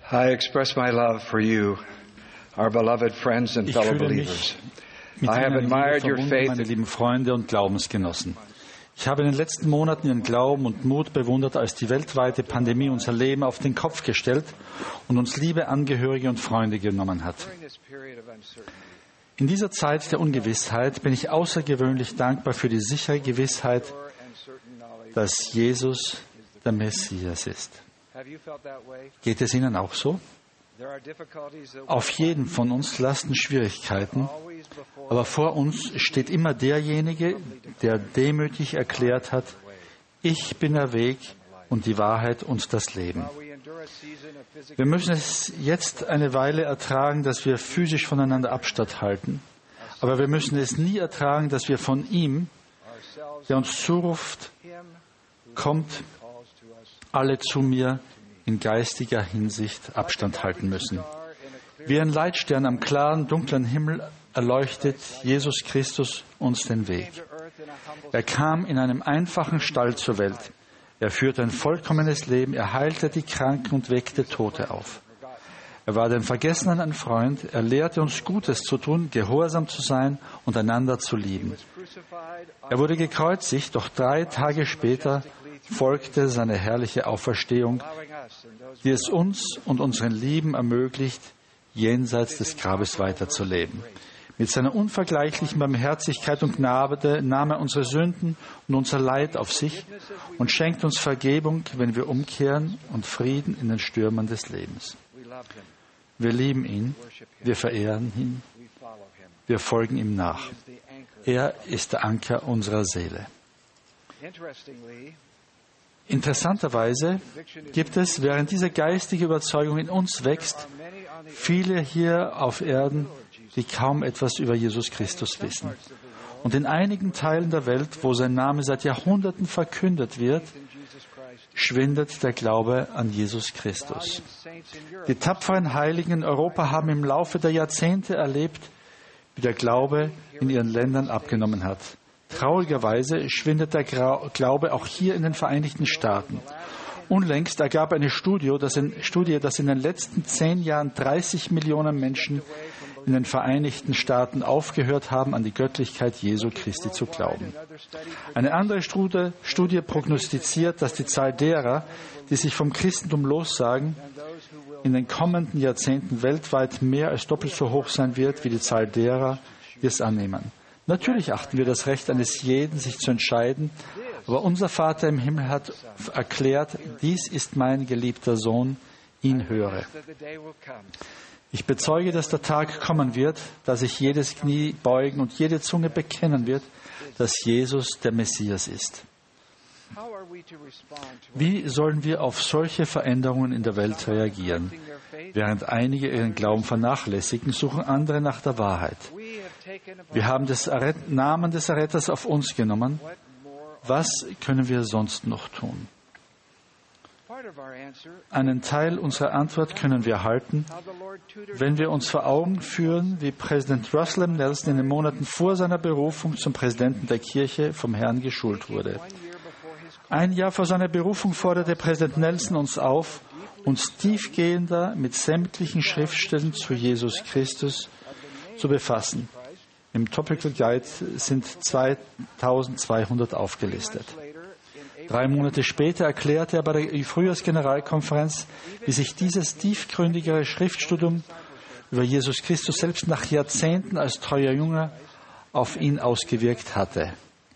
I express my love for you, our beloved friends and Ich fellow fühle believers. mich mit I have Ihnen admired your verbunden, faith. meine lieben Freunde und Glaubensgenossen. Ich habe in den letzten Monaten Ihren Glauben und Mut bewundert, als die weltweite Pandemie unser Leben auf den Kopf gestellt und uns liebe Angehörige und Freunde genommen hat. In dieser Zeit der Ungewissheit bin ich außergewöhnlich dankbar für die sichere Gewissheit, dass Jesus der Messias ist. Geht es Ihnen auch so? Auf jeden von uns lasten Schwierigkeiten, aber vor uns steht immer derjenige, der demütig erklärt hat, ich bin der Weg und die Wahrheit und das Leben. Wir müssen es jetzt eine Weile ertragen, dass wir physisch voneinander Abstand halten, aber wir müssen es nie ertragen, dass wir von ihm, der uns zuruft, kommt, alle zu mir, in geistiger Hinsicht Abstand halten müssen. Wie ein Leitstern am klaren, dunklen Himmel erleuchtet Jesus Christus uns den Weg. Er kam in einem einfachen Stall zur Welt. Er führte ein vollkommenes Leben, er heilte die Kranken und weckte Tote auf. Er war den Vergessenen ein Freund, er lehrte uns Gutes zu tun, gehorsam zu sein und einander zu lieben. Er wurde gekreuzigt, doch 3 Tage später folgte seine herrliche Auferstehung, die es uns und unseren Lieben ermöglicht, jenseits des Grabes weiterzuleben. Mit seiner unvergleichlichen Barmherzigkeit und Gnade nahm er unsere Sünden und unser Leid auf sich und schenkt uns Vergebung, wenn wir umkehren, und Frieden in den Stürmen des Lebens. Wir lieben ihn, wir verehren ihn, wir folgen ihm nach. Er ist der Anker unserer Seele. Interessanterweise gibt es, während diese geistige Überzeugung in uns wächst, viele hier auf Erden, die kaum etwas über Jesus Christus wissen. Und in einigen Teilen der Welt, wo sein Name seit Jahrhunderten verkündet wird, schwindet der Glaube an Jesus Christus. Die tapferen Heiligen in Europa haben im Laufe der Jahrzehnte erlebt, wie der Glaube in ihren Ländern abgenommen hat. Traurigerweise schwindet der Glaube auch hier in den Vereinigten Staaten. Unlängst ergab eine Studie, dass in den letzten 10 Jahren 30 Millionen Menschen in den Vereinigten Staaten aufgehört haben, an die Göttlichkeit Jesu Christi zu glauben. Eine andere Studie prognostiziert, dass die Zahl derer, die sich vom Christentum lossagen, in den kommenden Jahrzehnten weltweit mehr als doppelt so hoch sein wird, wie die Zahl derer, die es annehmen. Natürlich achten wir das Recht eines jeden, sich zu entscheiden, aber unser Vater im Himmel hat erklärt, dies ist mein geliebter Sohn, ihn höre. Ich bezeuge, dass der Tag kommen wird, da sich jedes Knie beugen und jede Zunge bekennen wird, dass Jesus der Messias ist. Wie sollen wir auf solche Veränderungen in der Welt reagieren? Während einige ihren Glauben vernachlässigen, suchen andere nach der Wahrheit. Wir haben den Namen des Erretters auf uns genommen. Was können wir sonst noch tun? Einen Teil unserer Antwort können wir erhalten, wenn wir uns vor Augen führen, wie Präsident Russell M. Nelson in den Monaten vor seiner Berufung zum Präsidenten der Kirche vom Herrn geschult wurde. 1 Jahr vor seiner Berufung forderte Präsident Nelson uns auf, uns tiefgehender mit sämtlichen Schriftstellen zu Jesus Christus zu befassen. Im Topical Guide sind 2200 aufgelistet. 3 Monate später erklärte er bei der Frühjahrsgeneralkonferenz, wie sich dieses tiefgründigere Schriftstudium über Jesus Christus selbst nach Jahrzehnten als treuer Jünger auf ihn ausgewirkt hatte.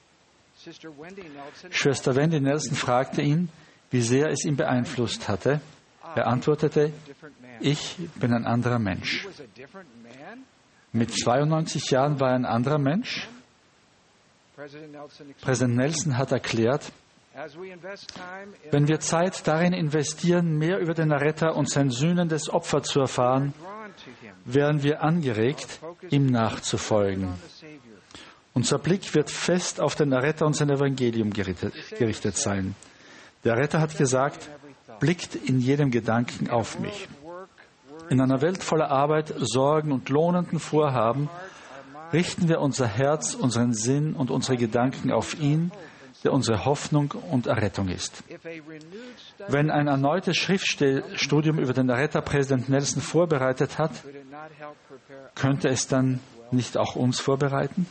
Schwester Wendy Nelson fragte ihn, wie sehr es ihn beeinflusst hatte. Er antwortete, ich bin ein anderer Mensch. Mit 92 Jahren war er ein anderer Mensch. Präsident Nelson hat erklärt, wenn wir Zeit darin investieren, mehr über den Erretter und sein sühnendes Opfer zu erfahren, werden wir angeregt, ihm nachzufolgen. Unser Blick wird fest auf den Erretter und sein Evangelium gerichtet sein. Der Erretter hat gesagt, blickt in jedem Gedanken auf mich. In einer Welt voller Arbeit, Sorgen und lohnenden Vorhaben richten wir unser Herz, unseren Sinn und unsere Gedanken auf ihn, der unsere Hoffnung und Errettung ist. Wenn ein erneutes Schriftstudium über den Erretter Präsident Nelson vorbereitet hat, könnte es dann nicht auch uns vorbereiten?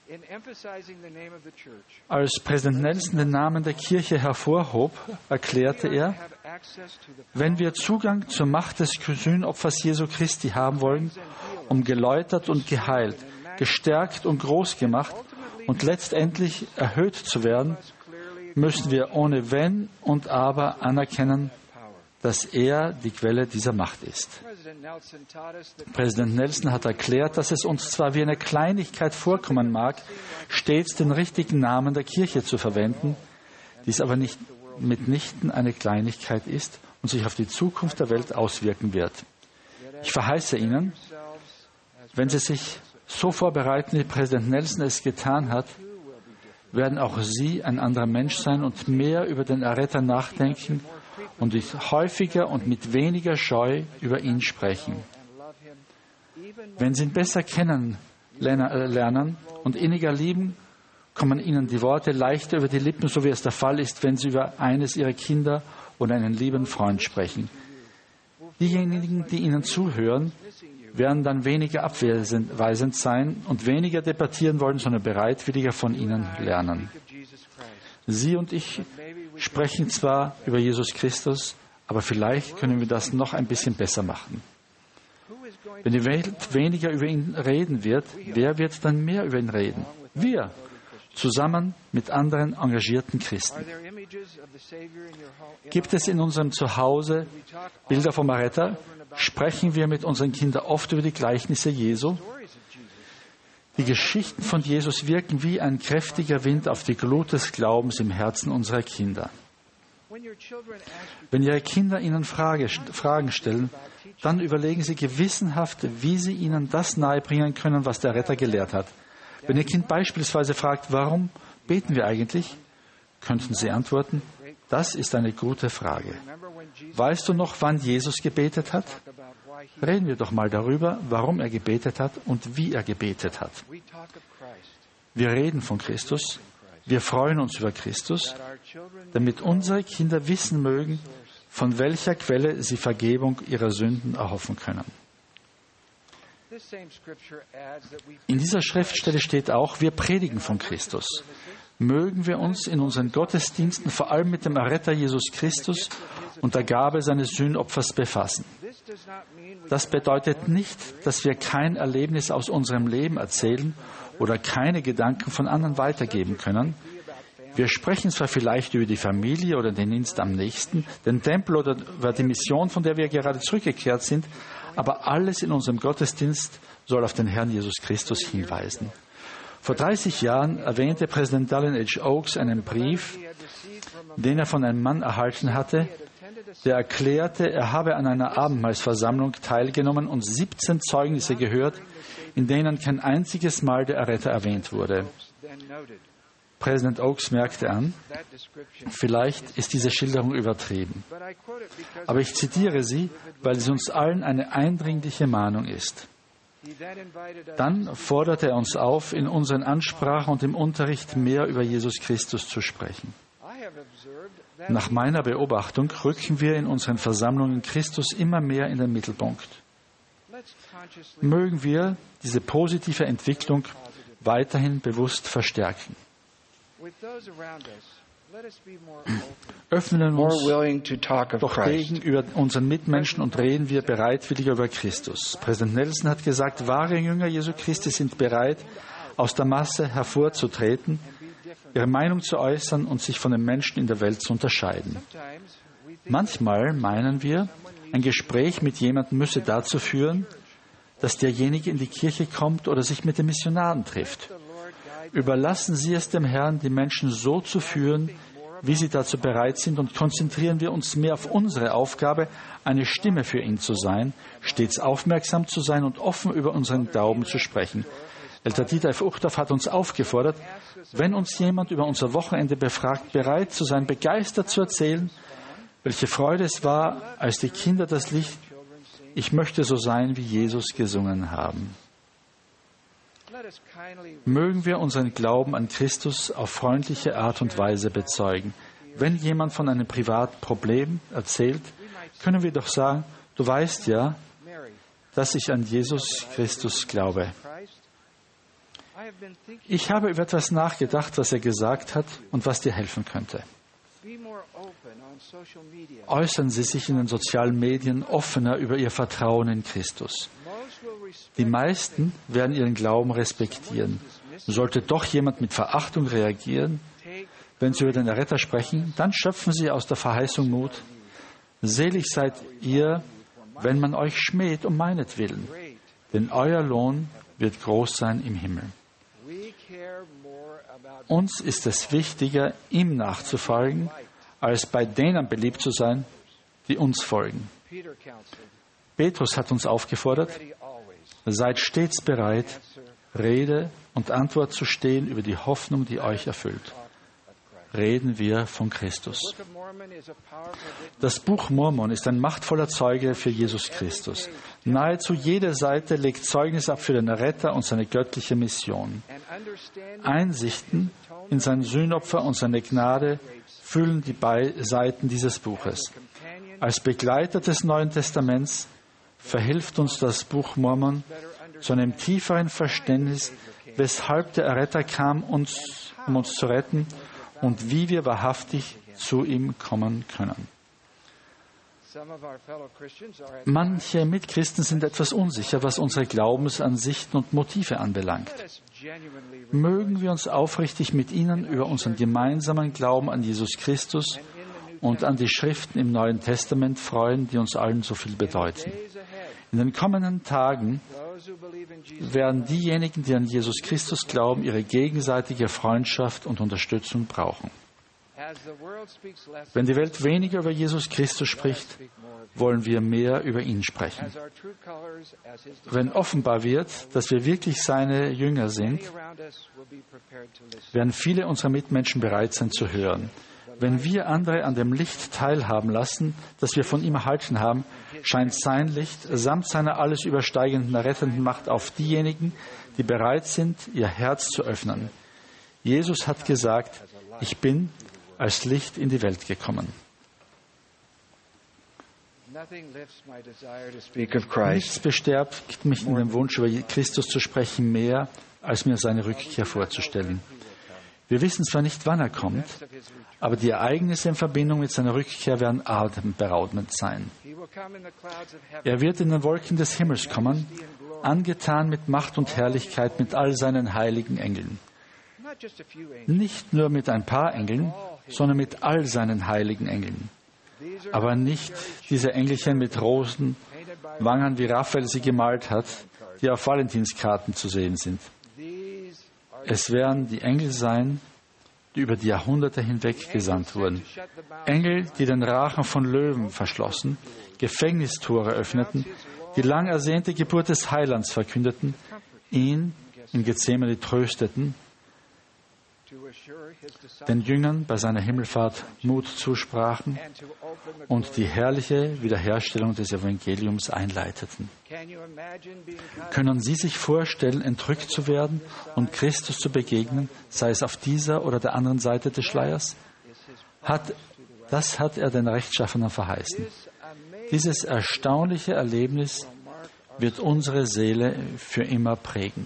Als Präsident Nelson den Namen der Kirche hervorhob, erklärte er, wenn wir Zugang zur Macht des Sühnopfers Jesu Christi haben wollen, um geläutert und geheilt, gestärkt und groß gemacht und letztendlich erhöht zu werden, müssen wir ohne Wenn und Aber anerkennen, dass er die Quelle dieser Macht ist. Präsident Nelson hat erklärt, dass es uns zwar wie eine Kleinigkeit vorkommen mag, stets den richtigen Namen der Kirche zu verwenden, dies aber nicht mitnichten eine Kleinigkeit ist und sich auf die Zukunft der Welt auswirken wird. Ich verheiße Ihnen, wenn Sie sich so vorbereiten, wie Präsident Nelson es getan hat, werden auch Sie ein anderer Mensch sein und mehr über den Erretter nachdenken und häufiger und mit weniger Scheu über ihn sprechen. Wenn Sie ihn besser kennenlernen und inniger lieben, kommen Ihnen die Worte leichter über die Lippen, so wie es der Fall ist, wenn Sie über eines Ihrer Kinder oder einen lieben Freund sprechen. Diejenigen, die Ihnen zuhören, werden dann weniger abweisend sein und weniger debattieren wollen, sondern bereitwilliger von Ihnen lernen. Sie und ich sprechen zwar über Jesus Christus, aber vielleicht können wir das noch ein bisschen besser machen. Wenn die Welt weniger über ihn reden wird, wer wird dann mehr über ihn reden? Wir, zusammen mit anderen engagierten Christen. Gibt es in unserem Zuhause Bilder vom Erretter? Sprechen wir mit unseren Kindern oft über die Gleichnisse Jesu? Die Geschichten von Jesus wirken wie ein kräftiger Wind auf die Glut des Glaubens im Herzen unserer Kinder. Wenn Ihre Kinder Ihnen Fragen stellen, dann überlegen Sie gewissenhaft, wie Sie ihnen das nahebringen können, was der Retter gelehrt hat. Wenn Ihr Kind beispielsweise fragt, warum beten wir eigentlich, könnten Sie antworten, das ist eine gute Frage. Weißt du noch, wann Jesus gebetet hat? Reden wir doch mal darüber, warum er gebetet hat und wie er gebetet hat. Wir reden von Christus, wir freuen uns über Christus, damit unsere Kinder wissen mögen, von welcher Quelle sie Vergebung ihrer Sünden erhoffen können. In dieser Schriftstelle steht auch, wir predigen von Christus. Mögen wir uns in unseren Gottesdiensten vor allem mit dem Erretter Jesus Christus und der Gabe seines Sühnopfers befassen. Das bedeutet nicht, dass wir kein Erlebnis aus unserem Leben erzählen oder keine Gedanken von anderen weitergeben können. Wir sprechen zwar vielleicht über die Familie oder den Dienst am nächsten, den Tempel oder über die Mission, von der wir gerade zurückgekehrt sind, aber alles in unserem Gottesdienst soll auf den Herrn Jesus Christus hinweisen. Vor 30 Jahren erwähnte Präsident Dallin H. Oaks einen Brief, den er von einem Mann erhalten hatte, der erklärte, er habe an einer Abendmahlsversammlung teilgenommen und 17 Zeugnisse gehört, in denen kein einziges Mal der Erretter erwähnt wurde. Präsident Oaks merkte an, vielleicht ist diese Schilderung übertrieben. Aber ich zitiere sie, weil sie uns allen eine eindringliche Mahnung ist. Dann forderte er uns auf, in unseren Ansprachen und im Unterricht mehr über Jesus Christus zu sprechen. Nach meiner Beobachtung rücken wir in unseren Versammlungen Christus immer mehr in den Mittelpunkt. Mögen wir diese positive Entwicklung weiterhin bewusst verstärken. Öffnen uns doch gegenüber unseren Mitmenschen und reden wir bereitwilliger über Christus. Präsident Nelson hat gesagt, wahre Jünger Jesu Christi sind bereit, aus der Masse hervorzutreten, ihre Meinung zu äußern und sich von den Menschen in der Welt zu unterscheiden. Manchmal meinen wir, ein Gespräch mit jemandem müsse dazu führen, dass derjenige in die Kirche kommt oder sich mit den Missionaren trifft. Überlassen Sie es dem Herrn, die Menschen so zu führen, wie sie dazu bereit sind, und konzentrieren wir uns mehr auf unsere Aufgabe, eine Stimme für ihn zu sein, stets aufmerksam zu sein und offen über unseren Glauben zu sprechen. Eltern Dieter F. Uchtdorf hat uns aufgefordert, wenn uns jemand über unser Wochenende befragt, bereit zu sein, begeistert zu erzählen, welche Freude es war, als die Kinder das Lied "Ich möchte so sein, wie Jesus" gesungen haben. Mögen wir unseren Glauben an Christus auf freundliche Art und Weise bezeugen. Wenn jemand von einem Privatproblem erzählt, können wir doch sagen, du weißt ja, dass ich an Jesus Christus glaube. Ich habe über etwas nachgedacht, was er gesagt hat und was dir helfen könnte. Äußern Sie sich in den sozialen Medien offener über Ihr Vertrauen in Christus. Die meisten werden Ihren Glauben respektieren. Sollte doch jemand mit Verachtung reagieren, wenn Sie über den Erretter sprechen, dann schöpfen Sie aus der Verheißung Mut. Selig seid ihr, wenn man euch schmäht um meinetwillen, denn euer Lohn wird groß sein im Himmel. Uns ist es wichtiger, ihm nachzufolgen, als bei denen beliebt zu sein, die uns folgen. Petrus hat uns aufgefordert, seid stets bereit, Rede und Antwort zu stehen über die Hoffnung, die euch erfüllt. Reden wir von Christus. Das Buch Mormon ist ein machtvoller Zeuge für Jesus Christus. Nahezu jede Seite legt Zeugnis ab für den Erretter und seine göttliche Mission. Einsichten in sein Sühnopfer und seine Gnade füllen die Seiten dieses Buches. Als Begleiter des Neuen Testaments verhilft uns das Buch Mormon zu einem tieferen Verständnis, weshalb der Erretter kam, um uns zu retten und wie wir wahrhaftig zu ihm kommen können. Manche Mitchristen sind etwas unsicher, was unsere Glaubensansichten und Motive anbelangt. Mögen wir uns aufrichtig mit ihnen über unseren gemeinsamen Glauben an Jesus Christus und an die Schriften im Neuen Testament freuen, die uns allen so viel bedeuten. In den kommenden Tagen werden diejenigen, die an Jesus Christus glauben, ihre gegenseitige Freundschaft und Unterstützung brauchen. Wenn die Welt weniger über Jesus Christus spricht, wollen wir mehr über ihn sprechen. Wenn offenbar wird, dass wir wirklich seine Jünger sind, werden viele unserer Mitmenschen bereit sein zu hören. Wenn wir andere an dem Licht teilhaben lassen, das wir von ihm erhalten haben, scheint sein Licht samt seiner alles übersteigenden, rettenden Macht auf diejenigen, die bereit sind, ihr Herz zu öffnen. Jesus hat gesagt, ich bin als Licht in die Welt gekommen. Nichts bestärkt mich in dem Wunsch, über Christus zu sprechen, mehr, als mir seine Rückkehr vorzustellen. Wir wissen zwar nicht, wann er kommt, aber die Ereignisse in Verbindung mit seiner Rückkehr werden atemberaubend sein. Er wird in den Wolken des Himmels kommen, angetan mit Macht und Herrlichkeit mit all seinen heiligen Engeln. Nicht nur mit ein paar Engeln, sondern mit all seinen heiligen Engeln. Aber nicht diese Engelchen mit rosen Wangen, wie Raphael sie gemalt hat, die auf Valentinskarten zu sehen sind. Es werden die Engel sein, die über die Jahrhunderte hinweg gesandt wurden. Engel, die den Rachen von Löwen verschlossen, Gefängnistore öffneten, die lang ersehnte Geburt des Heilands verkündeten, ihn in Gethsemane trösteten, den Jüngern bei seiner Himmelfahrt Mut zusprachen und die herrliche Wiederherstellung des Evangeliums einleiteten. Können Sie sich vorstellen, entrückt zu werden und Christus zu begegnen, sei es auf dieser oder der anderen Seite des Schleiers? Das hat er den Rechtschaffenen verheißen. Dieses erstaunliche Erlebnis wird unsere Seele für immer prägen.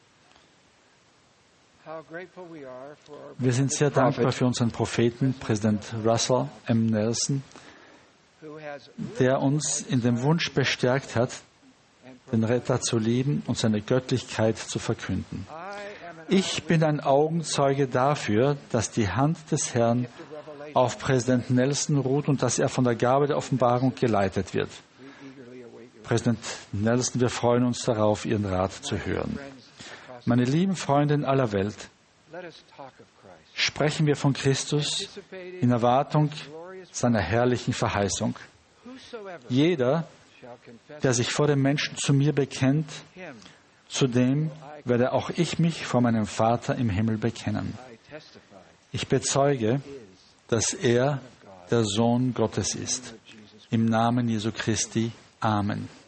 Wir sind sehr dankbar für unseren Propheten, Präsident Russell M. Nelson, der uns in dem Wunsch bestärkt hat, den Retter zu lieben und seine Göttlichkeit zu verkünden. Ich bin ein Augenzeuge dafür, dass die Hand des Herrn auf Präsident Nelson ruht und dass er von der Gabe der Offenbarung geleitet wird. Präsident Nelson, wir freuen uns darauf, Ihren Rat zu hören. Meine lieben Freunde in aller Welt, sprechen wir von Christus in Erwartung seiner herrlichen Verheißung. Jeder, der sich vor dem Menschen zu mir bekennt, zu dem werde auch ich mich vor meinem Vater im Himmel bekennen. Ich bezeuge, dass er der Sohn Gottes ist. Im Namen Jesu Christi. Amen.